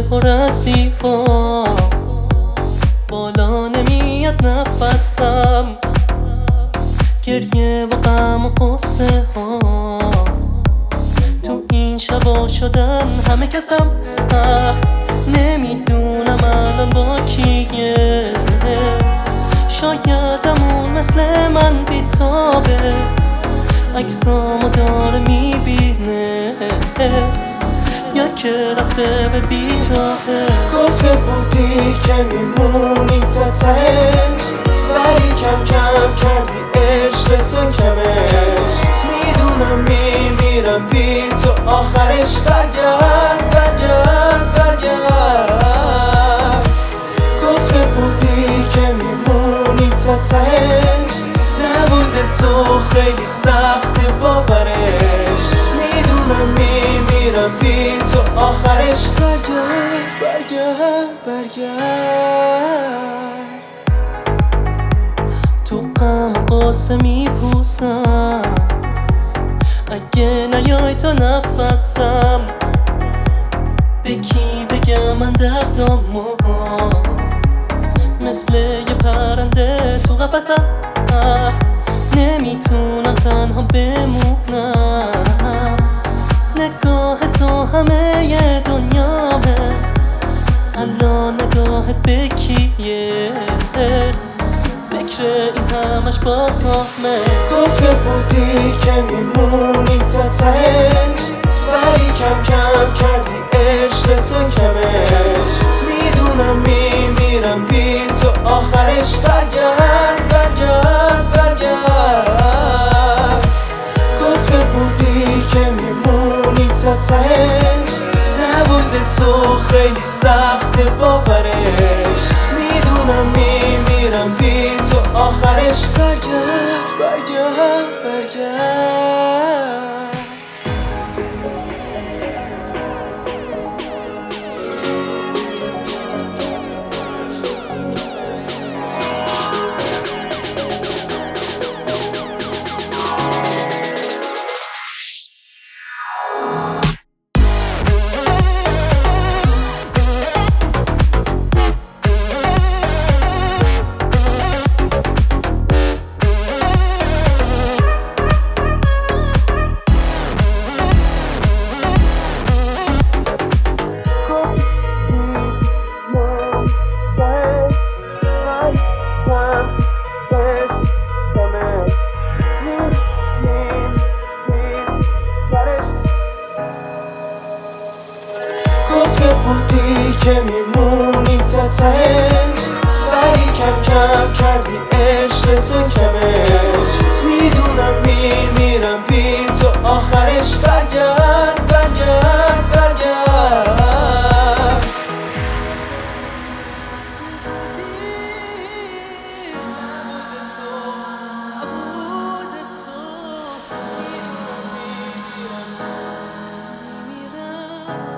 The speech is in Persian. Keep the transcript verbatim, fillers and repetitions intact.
پر از دیوار، بالا نمیاد نفسم، گریه و غم و قصه ها تو این شبا شدن همه کسم. نمیدونم الان با کیه، شاید همون مثل من بیتابه، عکسامو داره میبینه یا که رفته به بیراهه. گفته بودی که میمونی تا تهش، ولی کم کم کردی عشق تو کمش. میدونم میمیرم بی تو آخرش، برگرد برگرد برگرد. گفته بودی که میمونی تا تهش، نبوده تو خیلی سخت باورش. میدونم میمیرم بی تو آخرش، برگرد برگرد برگرد. تو غم و قصه میپوسم، اگه نیای تو نفسم، به کی بگم من دردامو، مثل یه پرنده تو قفسم. نمیتونم تنها بمونم، نگاه تو همه ی دنیامه، الان نگاهت به کیه، فکر این همش با همه. گفته بودی که میمونی تا تهش، ولی کم کم کردی عشق تو کمش. میدونم میمیرم بی تو آخرش، برگرد برگرد برگرد. گفته بودی که میمونی تا تهش، نبوده تو خیلی سخت باورش. میدونم میمیرم بی تو آخرش، برگرد برگرد برگرد. گفته بودی که میمونی تا تهش، ولی کم کم کردی عشق تو کمش. میدونم میمیرم بی تو آخرش، برگرد برگرد برگرد. نبوده تو، میمیرم